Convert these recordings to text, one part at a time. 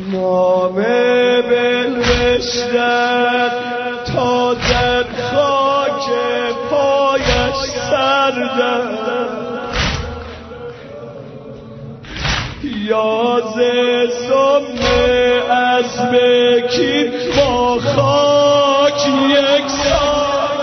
نامه بنوشتن تا در خاک پایش سردن یاز سمه از بکیر با خاک یک سال.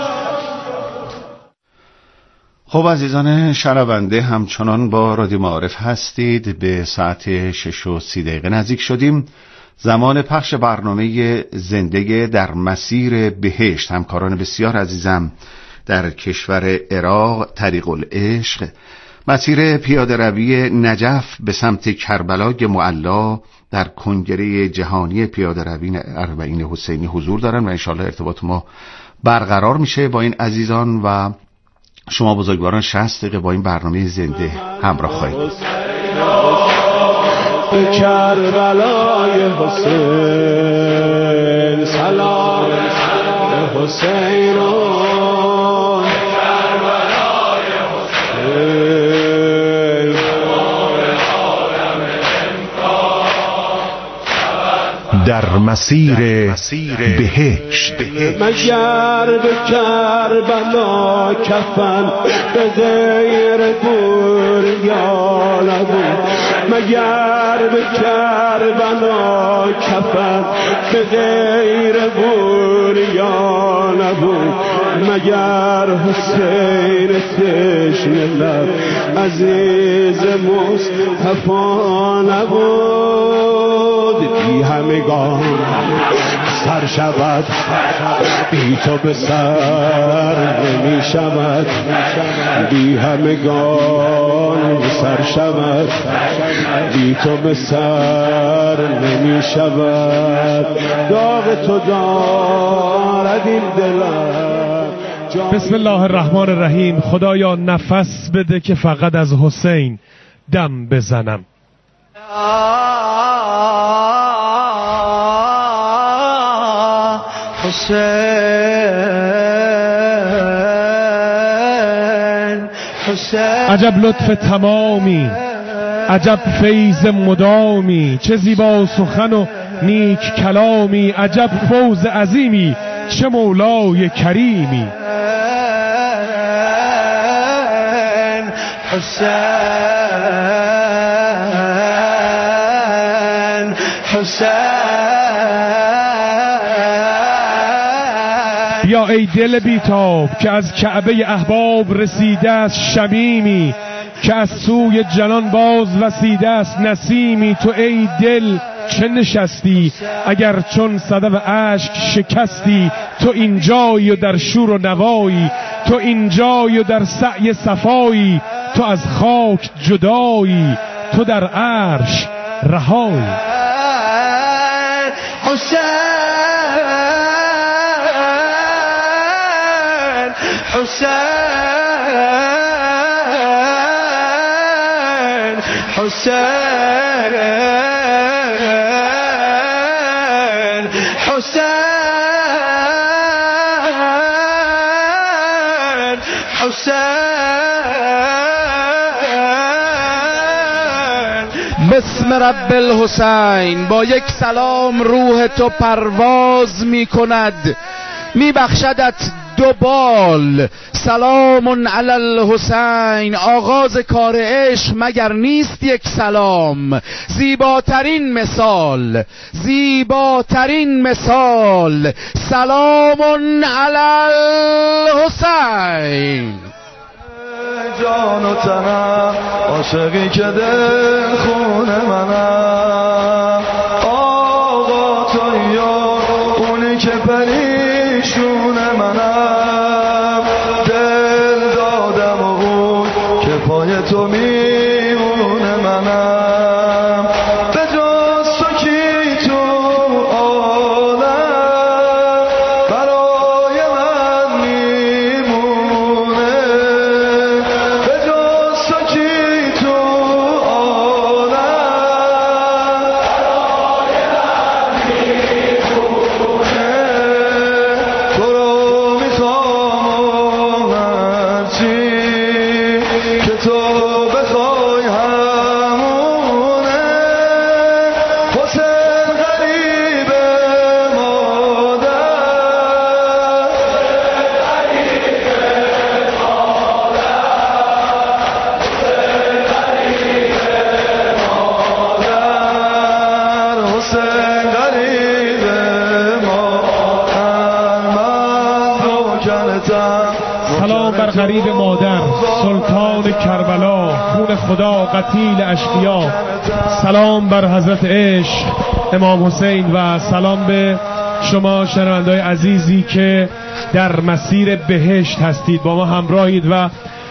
خب عزیزان شنونده، همچنان با رادیو معارف هستید. به ساعت 6:30 نزدیک شدیم. زمان پخش برنامه زندگی در مسیر بهشت. همکاران بسیار عزیزم در کشور عراق، طریق العشق، مسیر پیاده روی نجف به سمت کربلای معلا در کنگره جهانی پیاده روی اربعین حسینی حضور دارن و انشاءالله ارتباط ما برقرار میشه با این عزیزان و شما بزرگواران 60 دقیقه با این برنامه زنده همراه خواهید. کربلای حسین سلام حسین در مسیر بهشت. مگر به کربلا کفن به غیر بوریا نبود، مگر به کربلا کفن به غیر بوریا نبود، مگر حسین تشنه لب عزیز مصطفی نبود. بی همگان سر شود بی تو به سر نمی شود، بی همگان سر شود بی تو به سر نمی شود. داغ تو دارد این دلم. بسم الله الرحمن الرحیم. خدایا نفس بده که فقط از حسین دم بزنم. عجب لطف تمامی، عجب فیض مدامی، چه زیبا سخن و نیک کلامی، عجب فوز عظیمی، چه مولای کریمی. بیا ای دل بیتاب که از کعبه احباب رسیده است شمیمی، که از سوی جنان باز وسیده است نسیمی. تو ای دل چه نشستی اگر چون صدف اشک شکستی؟ تو اینجایی و در شور و نوایی، تو اینجایی و در سعی صفایی، تو از خاک جدایی، تو در عرش رهایی. حسین حسین حسین حسین حسین. بسم رب الحسین. با یک سلام روح تو پرواز می کند، می بخشدت دو بال. سلام علی الحسین. آغاز کار عشق مگر نیست یک سلام؟ زیباترین مثال، زیباترین مثال. سلام علی الحسین. جان و تنم عاشقی که دل خون منم، آقا تو یا اونی که پریشون منم، دل دادم و اون که پای تو میمونه منم، به جز تو کی تو عالم برای من میمونه، به جز تو کی تو عالم بر غریب مادر سلطان کربلا، خون خدا قتیل اشقیا. سلام بر حضرت عشق امام حسین و سلام به شما شنونده‌های عزیزی که در مسیر بهشت هستید، با ما همراهید و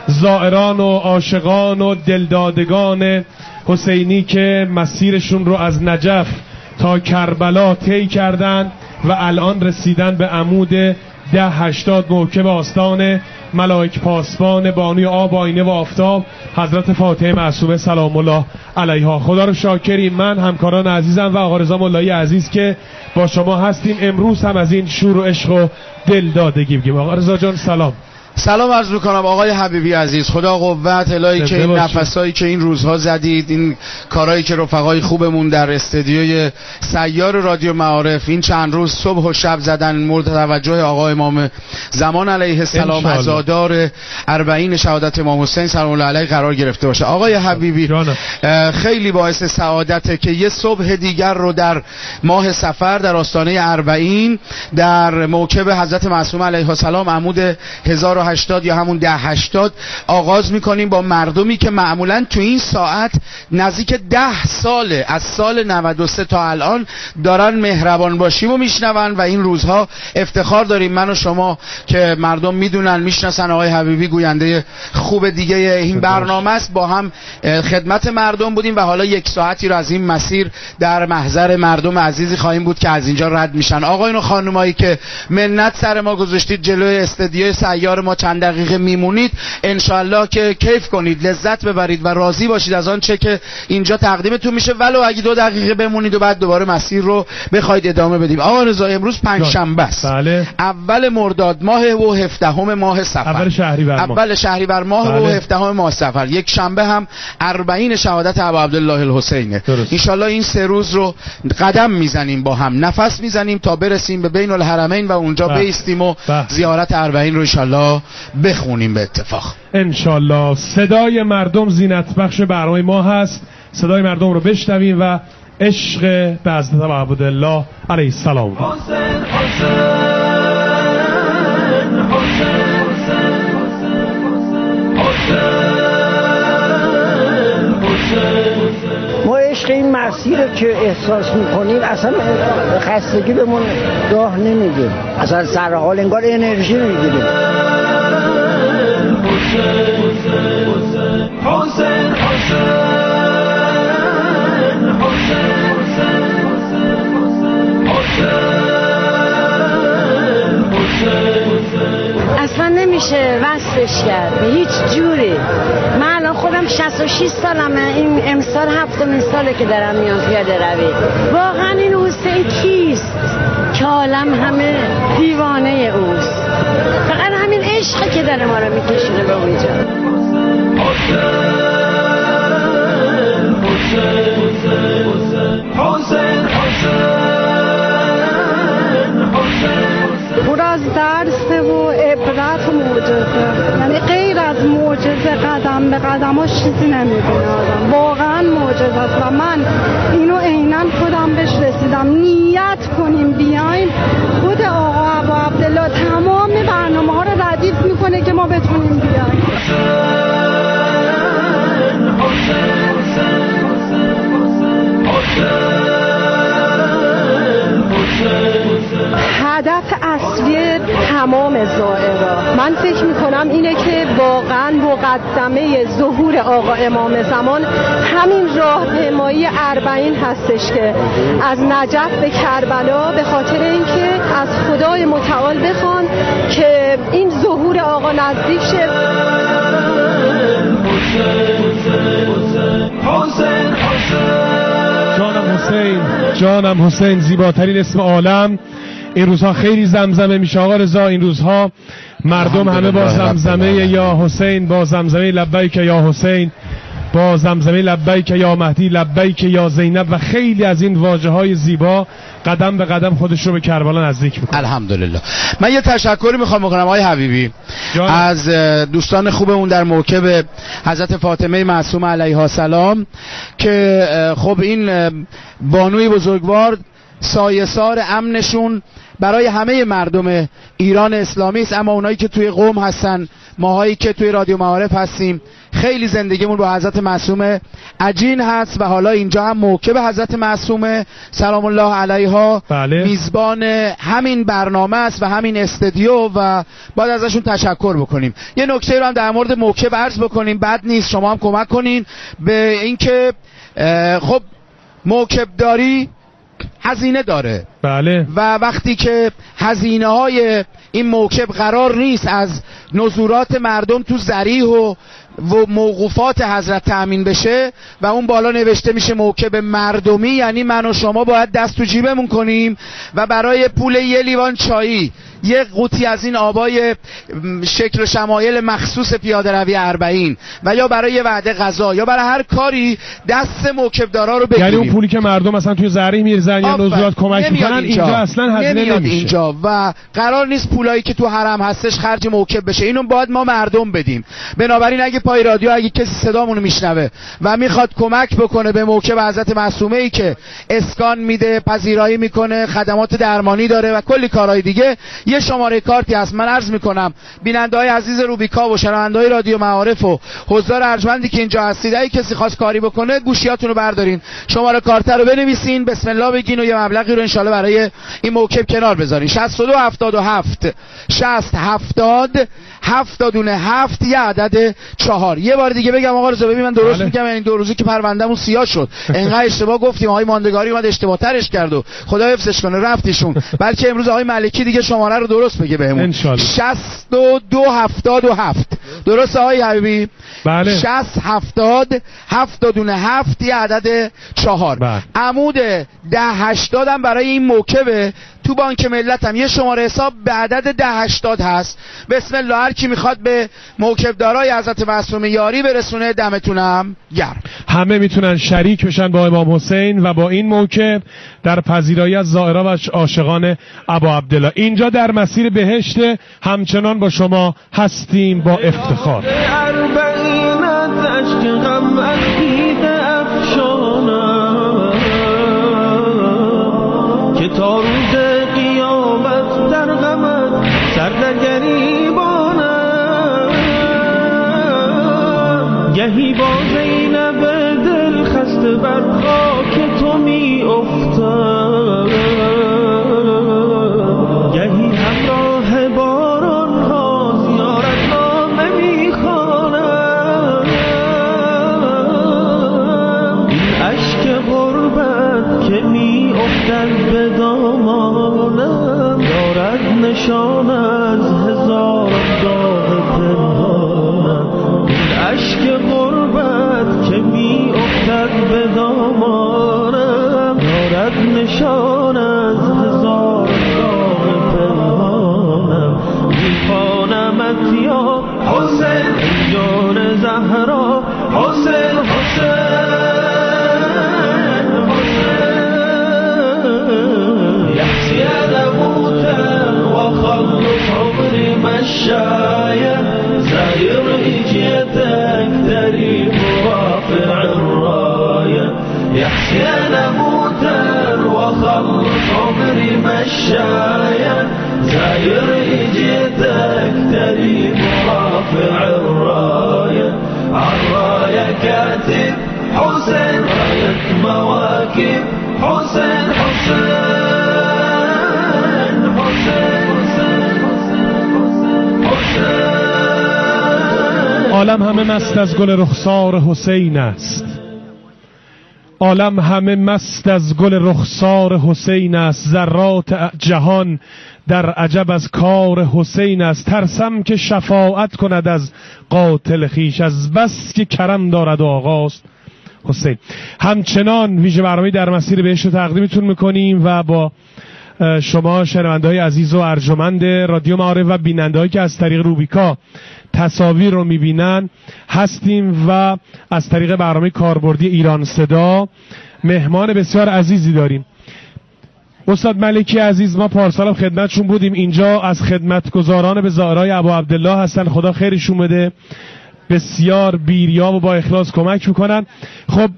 زائران و عاشقان و دلدادگان حسینی که مسیرشون رو از نجف تا کربلا طی کردن و الان رسیدن به عمود 1080 موکب آستان ملائک پاسبان بانوی آب آینه و آفتاب حضرت فاطمه معصومه سلام الله علیها. خدا رو شاکریم، من همکاران عزیزم و آقا رضا ملایی عزیز که با شما هستیم. امروز هم از این شور و عشق و دلدادگی بگیم. آقا رضا جان سلام. سلام عرض میکنم آقای حبیبی عزیز، خدا قوت الهی که این نفسایی که این روزها زدید، این کارهایی که رفقای خوبمون در استدیوی سیار رادیو معارف این چند روز صبح و شب زدن، مورد توجه آقا امام زمان علیه السلام عزادار 40 شهادت امام حسین سلام الله علیه قرار گرفته باشه. آقای حبیبی خیلی باعث سعادته که یه صبح دیگر رو در ماه صفر در آستانه 40 در موکب حضرت معصومه علیه السلام عمود 1080 یا همون 1080 آغاز میکنیم با مردمی که معمولا تو این ساعت نزدیک 10 ساله از سال 93 تا الان دارن مهربان باشیم و میشنون و این روزها افتخار داریم من و شما که مردم میدونن میشناسن آقای حبیبی گوینده خوب دیگه این برنامه است، با هم خدمت مردم بودیم و حالا یک ساعتی رو از این مسیر در محضر مردم عزیزی خواهیم بود که از اینجا رد میشن. آقایون و خانمایی که منت سر ما گذاشتید جلوی استدیو سیار ما چند دقیقه میمونید، انشالله که کیف کنید، لذت ببرید و راضی باشید از آن چه که اینجا تقدیمتون میشه، ولو اگه 2 دقیقه بمونید و بعد دوباره مسیر رو بخواید ادامه بدیم. آقا رضا امروز پنجشنبه است، بله. اول مرداد ماه و 17 ماه صفر، اول شهریور ماه و 17 ماه صفر، یک شنبه هم 40 شهادت ابا عبدالله الحسینه. انشالله این 3 روز رو قدم میزنیم، با هم نفس میزنیم تا برسیم به بین الحرمین و اونجا بایستیم و زیارت 40 رو انشالله بخونیم به اتفاق انشالله. صدای مردم زینت بخش برنامه ما هست، صدای مردم رو بشنویم و عشق به حضرت ابا عبدالله علیه السلام. ما عشق این مسیر که احساس میکنیم اصلا خستگی بهمون راه نمیده، اصلا سر حال انگار انرژی میگیریم. اصلا نمیشه وصفش کرد به هیچ جوری. من الان خودم 66 سالمه، این امسال 7مین ساله که دارم میام پیاده روی. واقعا این حسین کیست که عالم همه دیوانه اوست؟ فقط همین عشقه که داره ما رو میکشونه به اونجا. پر از درس و عبرت و معجزه، یعنی غیر از معجزه قدم به قدماش چیزی نمیبینه آدم، واقعا معجزه است و من اینو عیناً خودم بهش رسیدم. نیت کنیم بیایم، خود آقا ابا عبدالله تمام برنامه ها رو ردیف میکنه که ما بتونیم بیایم. هدف اصلی تمام زائران من فکر میکنم اینه که واقعا مقدمه ظهور آقا امام زمان همین راهپیمایی 40 هستش که از نجف به کربلا، به خاطر اینکه از خدای متعال بخوان که این ظهور آقا نزدیک شه. جانم حسین، زیباترین اسم عالم. این روزها خیلی زمزمه میشه آقا رضا، این روزها مردم همه با زمزمه یا حسین، با زمزمه لبیک یا حسین، با زمزمه لبیک یا مهدی، لبیک یا زینب و خیلی از این واژه‌های زیبا قدم به قدم خودش رو به کربلا نزدیک میکنه. الحمدلله. من یه تشکری میخوام بکنم آقای حبیبی از دوستان خوبمون در موکب حضرت فاطمه معصومه علیها السلام که خب این بانوی بزرگوار سایه‌سار امنشون برای همه مردم ایران اسلامی است، اما اونایی که توی قم هستن ماهایی که توی رادیو معارف هستیم خیلی زندگیمون با حضرت معصومه عجین هست و حالا اینجا هم موکب حضرت معصومه سلام الله علیها میزبان همین برنامه است و همین استودیو و باید ازشون تشکر بکنیم. یه نکته رو هم در مورد موکب عرض بکنیم، بد نیست شما هم کمک کنین به اینکه خب موکب داری هزینه داره بله، و وقتی که هزینه های این موکب قرار نیست از نزورات مردم تو ذریح و موقوفات حضرت تأمین بشه و اون بالا نوشته میشه موکب مردمی، یعنی من و شما باید دست تو جیبمون کنیم و برای پول یه لیوان چایی یه قوطی از این آبای شکل و شمایل مخصوص پیاده روی 40 و یا برای یه وعده غذا یا برای هر کاری دست موکبدارا رو بگیریم. یعنی اون پولی که مردم مثلا توی ذریح میرزن یا نزولات کمک میکنن اینجا اصلا هزینه نمیشه اینجا و قرار نیست پولایی که تو حرم هستش خرج موکب بشه، اینو باید ما مردم بدیم. بنابراین اگه پای رادیو اگه کسی صدامونو میشنوه و میخواد کمک بکنه به موکب حضرت معصومه ای که اسکان میده، پذیرایی میکنه، خدمات درمانی داره و کلی کارهای دیگه، یه شماره کارتی هست. من عرض میکنم بیننده‌های عزیز روبیکا و شنونده‌های رادیو معارف و حضار ارجمندی که اینجا هستید، اگه کسی خواست کاری بکنه گوشیاتونو بردارین، شماره کارت رو بنویسین، بسم الله بگین و یه مبلغی رو انشالله برای این موکب کنار بذارین. 62 77 60 70 7 دونه 7 یه عدد 4. یه بار دیگه بگم آقا رضا، ببین من درست میگم، این 2 روزی که پروندهمون سیاه شد انقدر اشتباه گفتیم، آقای ماندگاری اومد اشتباه ترش کرد و خدا حفظش کنه رفتیشون، بلکه امروز آقای ملکی دیگه شماره رو درست بگه بهمون. 62 77 درست آقای حبیبی؟ بله. 60 70 7 دونه 7 یه عدد 4. بله. عمود 1080 هم برای این موکبه. تو بانک ملت هم یه شماره حساب به عدد 1080 هست. بسم الله، هر کی میخواد به موکبدارای حضرت معصومه یاری برسونه دمتونم گرم. همه میتونن شریک بشن با امام حسین و با این موکب در پذیرایی از زائران و عاشقان ابا عبدالله. اینجا در مسیر بهشت همچنان با شما هستیم با افتخار. که تا روز قیامت در غمت سر در گریبانم، گهی با زینب دل خسته بر خاک تو می افتم، گهی همراه باران ها زیارت نامه می خوانم، این اشک غربت که می افتد به دامانم، دارد نشان از هزار داغ پنهانم، این اشک غربت که می افتد به دامانم، دارد نشان از هزار داغ پنهانم، میخوانمت یا حسین جان زهرا، حسین حسین مشاية زاير اجيتك دريب رافع الراية، يا حسين موتر وخلص عمري مشاية زاير اجيتك دريب رافع الراية، عالراية كاتب حسين راية مواكب حسين حسين عالم همه مست از گل رخسار حسین است، عالم همه مست از گل رخسار حسین است، ذرات جهان در عجب از کار حسین است، ترسم که شفاعت کند از قاتل خیش، از بس که کرم دارد و آقاست حسین. همچنان ویژه برنامه در مسیر بهشت رو تقدیمتون میکنیم و با شما شنونده‌های عزیز و ارجمند رادیو معارف و بیننده‌هایی که از طریق روبیکا تصاویر رو میبینن هستیم و از طریق برنامه کاربردی ایران صدا مهمان بسیار عزیزی داریم. استاد ملکی عزیز، ما پارسال خدمتشون بودیم، اینجا از خدمتگزاران به زائرای ابا عبدالله هستن، خدا خیرشون بده، بسیار بیریاب و با اخلاص کمک میکنن. خب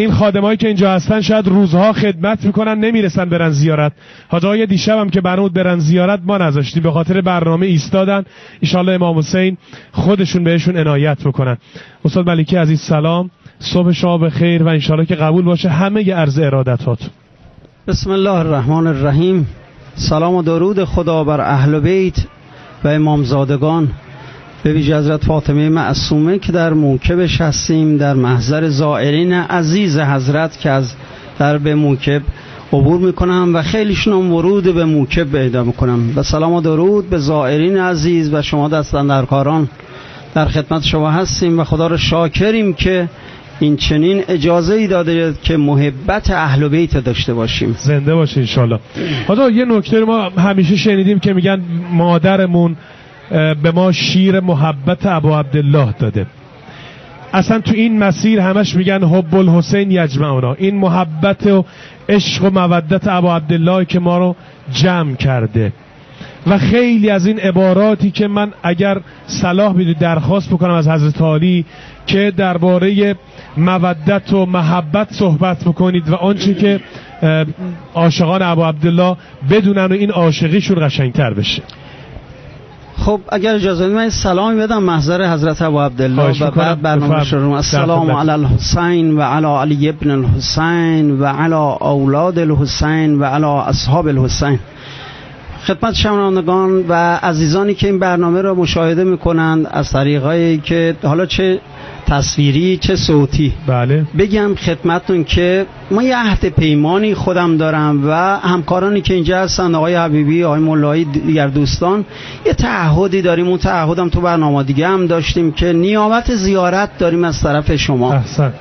این خادمایی که اینجا هستن شاید روزها خدمت میکنن نمیرسن برن زیارت. حاج آقای دیشب هم که برنامه برن زیارت ما نذاشتیم، به خاطر برنامه ایستادن. ان شاءالله امام حسین خودشون بهشون عنایت بکنن. استاد ملکی عزیز سلام، صبح شما بخیر و ان شاءالله که قبول باشه همه عرض ارادتات. بسم الله الرحمن الرحیم. سلام و درود خدا بر اهل بیت و امامزادگان، به ویژه حضرت فاطمه معصومه که در موکبش هستیم، در محضر زائرین عزیز حضرت که از درب موکب عبور میکنم و خیلیشون هم ورود به موکب پیدا میکنم. و سلام و درود به زائرین عزیز و شما دستاندرکاران، در خدمت شما هستیم و خدا رو شاکریم که این چنین اجازه ای داده که محبت اهل بیت داشته باشیم. زنده باشه انشالله. حالا یه نکته ما همیشه شنیدیم که میگن مادرمون به ما شیر محبت ابو عبدالله داده. اصلا تو این مسیر همش میگن حب الحسین یجمعنا، این محبت و عشق و مودت ابو عبدالله که ما رو جمع کرده. و خیلی از این عباراتی که من اگر صلاح بدید درخواست بکنم از حضرت عالی که درباره مودت و محبت صحبت بکنید و آنچه که عاشقان ابو عبدالله بدونن و این عاشقیشون قشنگتر بشه. خب اگر اجازه بدید من سلام بدم محضر حضرت ابو عبدالله و بعد برنامه شروع. السلام علی الحسین و علی علی ابن الحسین و علی اولاد الحسین و علی اصحاب الحسین. خدمت شنوندگان و عزیزانی که این برنامه را مشاهده میکنند از طریقایی که حالا چه تصویری چه صوتی، بله، بگم خدمتتون که ما یه عهد پیمانی خودم دارم و همکارانی که اینجا هستن، آقای حبیبی، آقای مولایی، دیگر دوستان، یه تعهدی داریم. اون تعهدم تو برنامه دیگه هم داشتیم که نیابت زیارت داریم از طرف شما. احسن.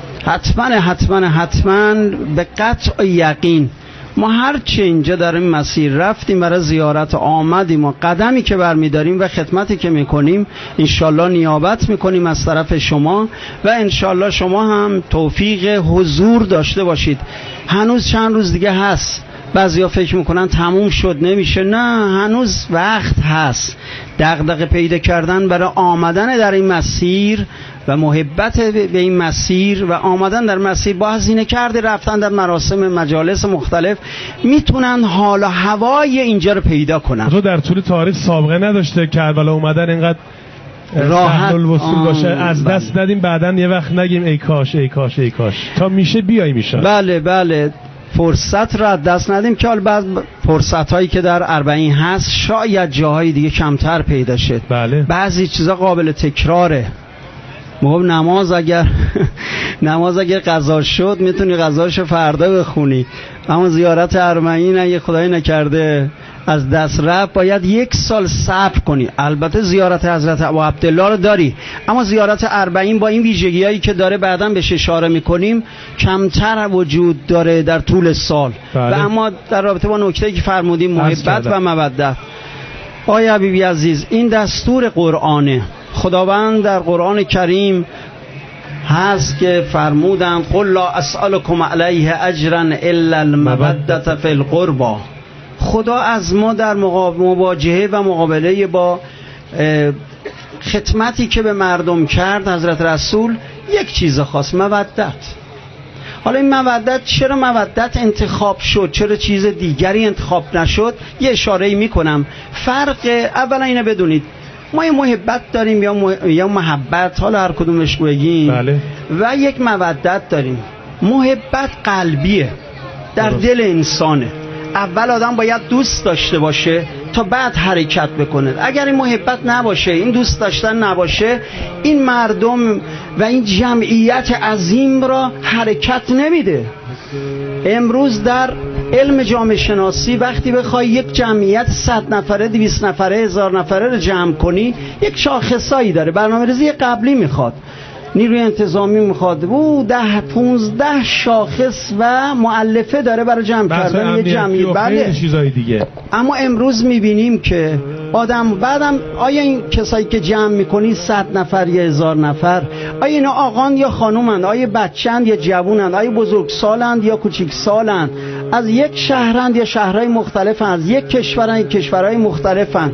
حتما به قطع یقین ما هر چه اینجا در این مسیر رفتیم برای زیارت آمدیم و قدمی که برمیداریم و خدمتی که میکنیم انشالله نیابت میکنیم از طرف شما و انشالله شما هم توفیق حضور داشته باشید. هنوز چند روز دیگه هست. بعضیا فکر میکنن تموم شد نمیشه، نه، هنوز وقت هست. دغدغه پیدا کردن برای آمدن در این مسیر و محبت به این مسیر و آمدن در مسیر با هزینه کرده رفتن در مراسم مجالس مختلف میتونن حال و هوای اینجا رو پیدا کنن. تو در طول تاریخ سابقه نداشته کربلا اومدن اینقدر راحت الوصول باشه، از دست ندیم بعدن یه وقت نگیم ای کاش ای کاش ای کاش، تا میشه بیای میشه. بله فرصت را دست ندیم که حال بعض فرصت هایی که در 40 هست شاید جاهای دیگه کمتر پیدا شد. بله. بعضی چیزا قابل تکراره. نماز اگر قضا شد میتونی قضاشو فردا بخونی، اما زیارت 40 اگه خدای نکرده از دست رفت باید 1 سال صبر کنی. البته زیارت حضرت ابو عبدالله رو داری، اما زیارت 40 با این ویژگی‌هایی که داره بعداً بهش اشاره میکنیم کمتر وجود داره در طول سال. بله. و اما در رابطه با نکته‌ای که فرمودیم محبت و مودت، آقای حبیبی عزیز، این دستور قرآنه. خداوند در قرآن کریم هست که فرمودن قل لا اسألكم علیه اجرا الا المودة فی القربى. خدا از ما در مواجهه و مقابله با خدمتی که به مردم کرد حضرت رسول یک چیز خاص، مودت. حالا این مودت چرا مودت انتخاب شد، چرا چیز دیگری انتخاب نشد؟ یه اشاره‌ای میکنم. فرق اولا اینو بدونید، ما یه محبت داریم یا محبت، حالا هر کدومش بگیم. بله. و یک مودت داریم. محبت قلبیه، در دل انسانه. اول آدم باید دوست داشته باشه تا بعد حرکت بکنه. اگر این محبت نباشه، این دوست داشتن نباشه، این مردم و این جمعیت عظیم را حرکت نمیده. امروز در علم جامعه شناسی وقتی بخوای یک جمعیت 100 نفره، 200 نفره، 1000 نفره رو جمع کنی، یک شاخصایی داره. برنامه‌ریزی قبلی میخواد، نیروی انتظامی میخواد، و 10-15 شاخص و مؤلفه داره برای جمع کردن یه جمعیت. بله، چیزای دیگه. اما امروز میبینیم که آدم بعدم، آیا این کسایی که جمع میکنی 100 نفر یا 1000 نفر، آیا اینا آقان یا خانومند، آیا بچند یا جوونند، آیا بزرگسالند یا کوچیکسالند، از یک شهرند یا شهرهای مختلفند، از یک کشورند یا کشورهای مختلفند؟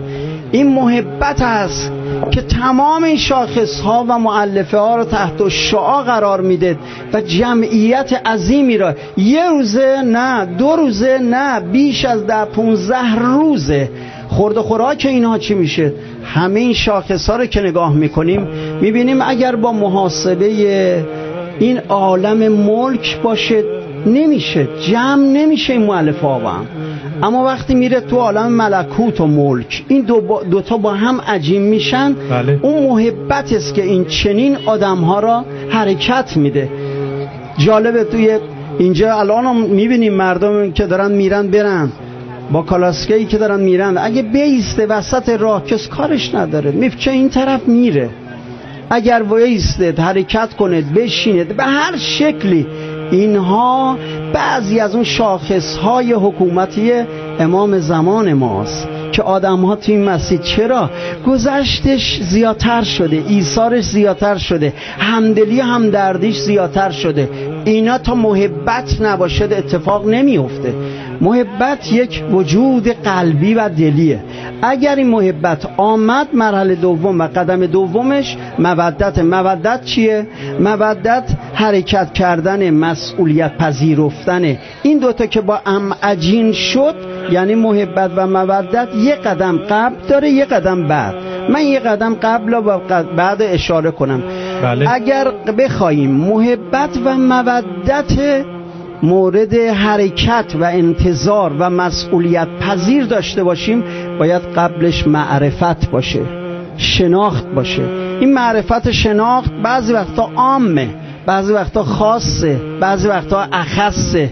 این محبت است که تمام این شاخص ها و مؤلفه ها رو تحت شعاع قرار میده و جمعیت عظیمی را یه روزه نه، 2 روزه نه، بیش از 10-15 روزه خورد و خوراک اینها چی میشه. همه این شاخص ها رو که نگاه میکنیم میبینیم اگر با محاسبه این عالم ملک باشه نمیشه، جمع نمیشه این مؤلفه ها با هم. اما وقتی میره تو عالم ملکوت و ملک این دوتا با هم عجین میشن. بله. اون محبت است که این چنین آدم ها را حرکت میده. جالبه توی اینجا الان هم میبینیم مردم که دارن میرن برن با کالاسکه‌ای که دارن میرن، اگه بیسته وسط راه کس کارش نداره، میپچه این طرف میره. اگر وایسته حرکت کنه بشینه به هر شکلی، اینها بعضی از اون شاخصهای حکومتی امام زمان ماست که آدم ها توی این مسیر چرا گذشتش زیادتر شده، ایثارش زیادتر شده، همدلی همدردیش زیادتر شده. اینا تا محبت نباشه اتفاق نمیفته. محبت یک وجود قلبی و دلیه. اگر این محبت آمد مرحله دوم و قدم دومش مودت چیه؟ مودت حرکت کردن، مسئولیت پذیرفتن. این دوتا که با هم عجین شد یعنی محبت و مودت یه قدم قبل داره یه قدم بعد. من یه قدم قبل و بعد اشاره کنم. بله. اگر بخوایم محبت و مودت مورد حرکت و انتظار و مسئولیت پذیر داشته باشیم باید قبلش معرفت باشه، شناخت باشه. این معرفت شناخت بعضی وقتا عامه، بعضی وقتا خاصه، بعضی وقتا اخصه.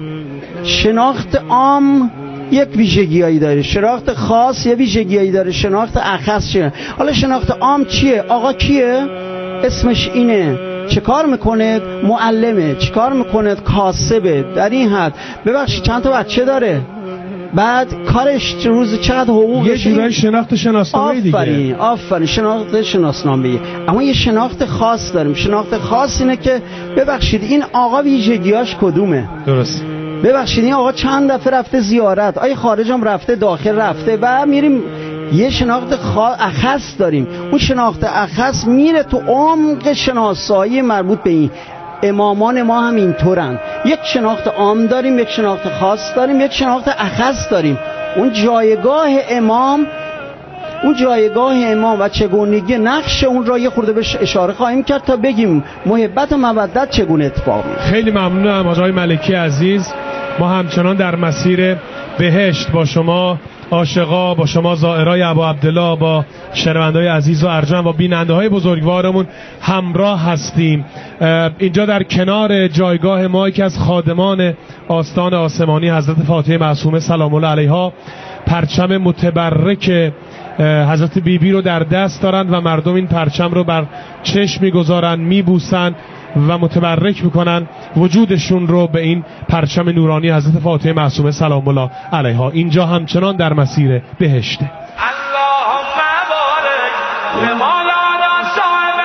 شناخت عام یک ویژگیایی داره، شناخت خاص یه ویژگیایی داره، شناخت اخص چیه؟ حالا شناخت عام چیه؟ آقا کیه؟ اسمش اینه، چه کار میکنه؟ معلمه. چه کار میکنه؟ کاسبه. در این حد ببخشید چند تا بچه داره، بعد کارش روز چقدر حقوقش. یه جورای شناخت شناسنامه دیگه. آفرین شناخت شناسنامه. اما یه شناخت خاص داریم. شناخت خاص اینه که ببخشید این آقا ویژگیاش کدومه؟ درست. ببخشید این آقا چند دفعه رفته زیارت، آیا خارج هم رفته، داخل رفته، و میریم یه شناخت اخص داریم. اون شناخت اخص میره تو عمق شناسایی مربوط به این. امامان ما هم اینطورن. یک شناخت عام داریم، یک شناخت خاص داریم، یک شناخت اخص داریم. اون جایگاه امام و چگونگی نقش اون را یه خورده بهش اشاره خواهیم کرد تا بگیم محبت و مودت چگونه اتفاق میفته. خیلی ممنونم آقای ملکی عزیز. ما همچنان در مسیر بهشت با شما عاشقا، با شما زائرای ابا عبدالله، با شنونده‌های عزیز و ارجمند و بیننده‌های بزرگوارمون همراه هستیم. اینجا در کنار جایگاه ما یکی از خادمان آستان آسمانی حضرت فاطمه معصومه سلام الله علیها پرچم متبرک حضرت بیبی رو در دست دارن و مردم این پرچم رو بر چشم میگذارن، میبوسن و متبرک میکنن وجودشون رو به این پرچم نورانی حضرت فاطمه معصومه سلام الله علیها. اینجا همچنان در مسیر بهشته. اللهم بارک لمولانا صاحب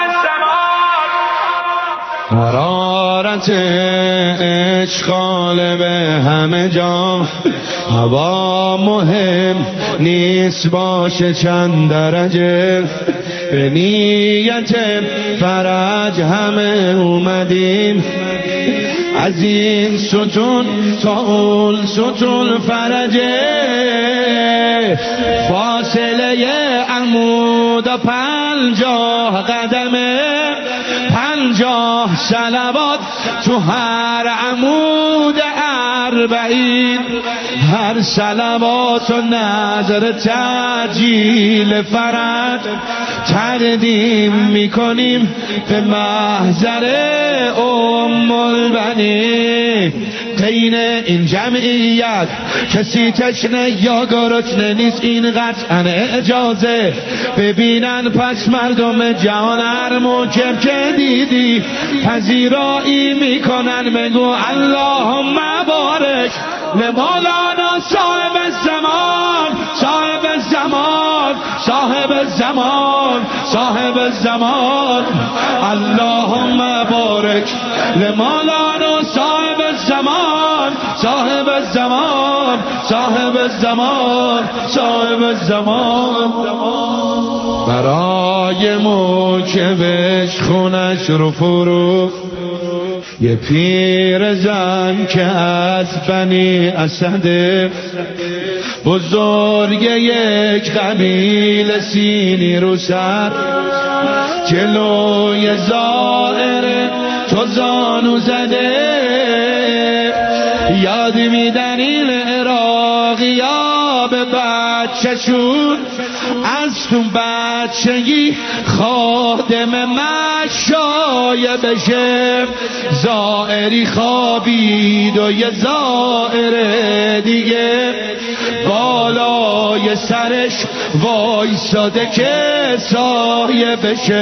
الزمان. حرارت اشغال به همه جا، هوا مهم نیست باشه چند درجه، به نیت فرج همه اومدیم، از این ستون تا اون ستون فرجه، فاصله عمود 50 قدمه، 50 صلوات تو هر عمود 40، هر صلوات و نظر تعجیل فرج، تقدیم میکنیم به محضر ام البنین. قین این جمعیت کسی تشنه یا گرسنه نیست، این قطعا اجازه ببینن پس مردم جهان هر موکب که دیدی پذیرایی میکنن. بگو اللهم بارک لمولانا صاحب الزمان، صاحب الزمان، صاحب الزمان، صاحب الزمان. اللهم بارک لمولانا صاحب الزمان، صاحب الزمان، صاحب زمان صاحب زمان برای موکبش خونش رو فروخت یه پیر زن که از بنی اسد بزرگ یک قبیل سینی رو سر جلوی زائر تو زانو زده یاد میدن این عراقی ها به بچه‌شون از تو بچگی خادم مشایه بشه زائری خوابید و یه زائر دیگه بالای سرش وایساده که سایه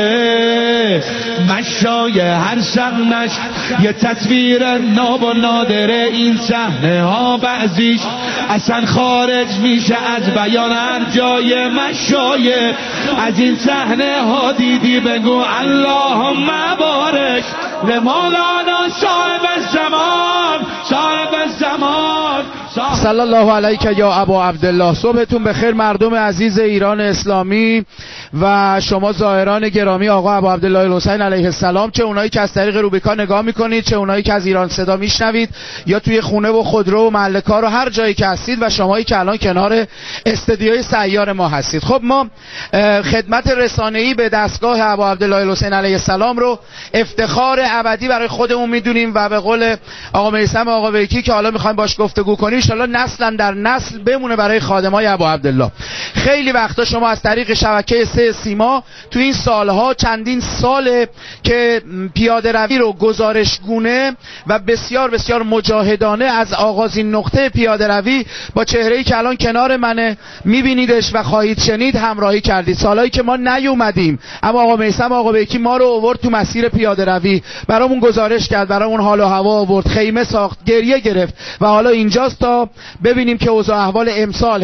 بشه مشایه هر صحنش یه تصویر ناب و نادره این صحنه ها بعضیش اصلا خارج میشه از بیان هر جای مشایه از این صحنه ها دیدی بگو اللهم بارک لمولانا صاحب الزمان صاحب الزمان صلی الله علیک یا ابا عبدالله. صبحتون بخیر مردم عزیز ایران اسلامی و شما زائران گرامی آقا ابا عبدالله الحسین علیه السلام، چه اونایی که از طریق روبیکا نگاه میکنید، چه اونایی که از ایران صدا میشنوید یا توی خونه و خودرو و محل کار و هر جایی که هستید و شمایی که الان کنار استدیوی سیار ما هستید. خب ما خدمت رسانه‌ای به دستگاه ابا عبدالله الحسین علیه السلام رو افتخار ابدی برای خودمون میدونیم و به قول آقا میثم آقا بیکی که حالا میخوایم باش گفتگو کنیم ان شاءالله نسلا در نسل بمونه برای خادمای ابا عبدالله. خیلی وقتا شما از طریق شبکه سه سیما تو این سالها چندین ساله که پیاده روی رو گزارشگونه و بسیار بسیار مجاهدانه از آغازین نقطه پیاده روی با چهره‌ای که الان کنار منه میبینیدش و خواهید شنید همراهی کردید. سالهایی که ما نیومدیم اما آقا میثم آقا بیکی ما رو آورد تو مسیر پیاده روی، برامون گزارش کرد، برامون حال و هوا آورد، خیمه ساخت، گریه گرفت و حالا اینجاست تا ببینیم که اوضاع احوال امسال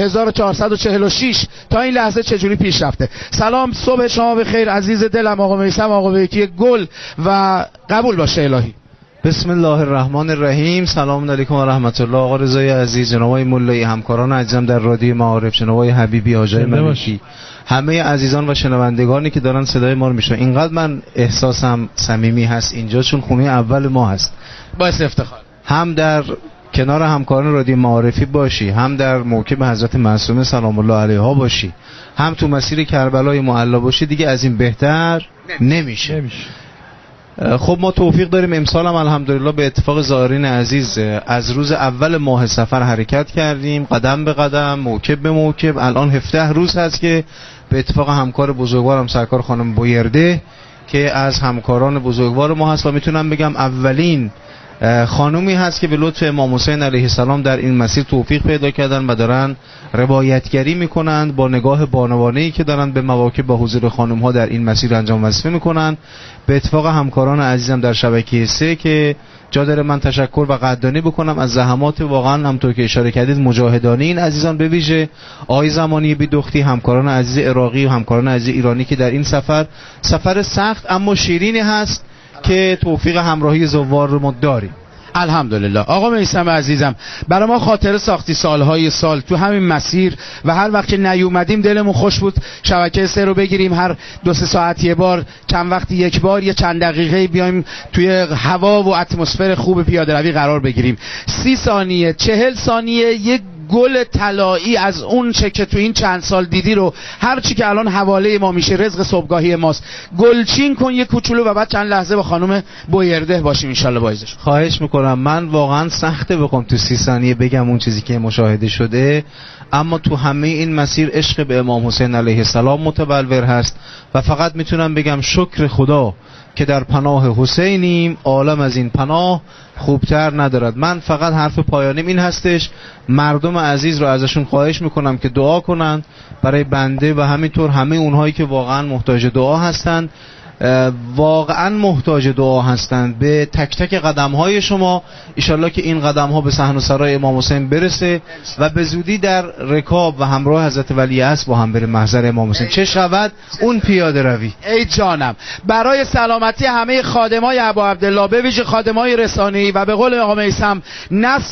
1446 تا این لحظه چجوری پیش رفته. سلام، صبح شما بخیر عزیز دلم آقا میثم آقا بیکی گل و قبول باشه الهی. بسم الله الرحمن الرحیم. سلام علیکم و رحمت الله. آقا رضای عزیز، جناب آقای ملایی، همکاران عزیزم در رادیو معارف، جناب آقای حبیبی، آقای ملکی، همه عزیزان و شنوندگانی که دارن صدای ما رو میشنون، اینقدر من احساسم صمیمی هست اینجا چون خونه اول ما هست. باعث افتخار. هم در کنار همکاران رادیو معارفی باشی، هم در موکب حضرت معصومه سلام الله علیها باشی، هم تو مسیر کربلای معلا باشی، دیگه از این بهتر نمیشه. خب ما توفیق داریم امسال هم الحمدلله به اتفاق زائرین عزیز از روز اول ماه صفر حرکت کردیم قدم به قدم موکب به موکب. الان 17 روز هست که به اتفاق همکار بزرگوارم سرکار خانم بویرده که از همکاران بزرگوار ما هست و میتونم بگم اولین خانومی هست که به لطف امام حسین علیه السلام در این مسیر توفیق پیدا کردن و دارن روایتگری میکنند با نگاه بانوانه‌ای که دارن به مواکب با حضور خانم ها در این مسیر انجام وظیفه میکنن. به اتفاق همکاران عزیزم در شبکه 3 که جا داره من تشکر و قدردانی بکنم از زحمات واقعا همونطور که اشاره کردید مجاهدانه این عزیزان، به ویژه آقای زمانی بیدختی، همکاران عزیز عراقی و همکاران عزیز ایرانی که در این سفر سخت اما شیرینی هست که توفیق همراهی زوار رو ما داریم. الحمدلله. آقا میثم عزیزم، برای ما خاطره ساختی سالهای سال تو همین مسیر و هر وقت که نیومدیم دلمون خوش بود شبکه 3 رو بگیریم، هر 2-3 ساعت یه بار، چند وقت یک بار، یه چند دقیقه بیایم توی هوا و اتمسفر خوب پیاده روی قرار بگیریم. 30 ثانیه 40 ثانیه یک گل طلایی از اون چه که تو این چند سال دیدی رو هر چی که الان حواله ما میشه رزق صبحگاهی ماست گلچین کن یه کوچولو و بعد چند لحظه با خانم بویرده باشیم ان شاء الله. بایزش خواهش میکنم. من واقعا سخته بخوام تو 30 ثانیه بگم اون چیزی که مشاهده شده، اما تو همه این مسیر عشق به امام حسین علیه السلام متبلور هست و فقط میتونم بگم شکر خدا که در پناه حسینیم، عالم از این پناه خوبتر ندارد. من فقط حرف پایانیم این هستش، مردم عزیز رو ازشون خواهش میکنم که دعا کنند برای بنده و همینطور همه اونهایی که واقعا محتاج دعا هستند، واقعا محتاج دعا هستند به تک تک قدم های شما. انشالله که این قدم ها به صحن و سرای امام حسین برسه و به زودی در رکاب و همراه حضرت ولی عصر با هم بره محضر امام حسین. چه شود اون پیاده روی. ای جانم، برای سلامتی همه خادمای ابا عبدالله، به ویژه خادمای رسانه‌ای و به قول آقا میثم نسل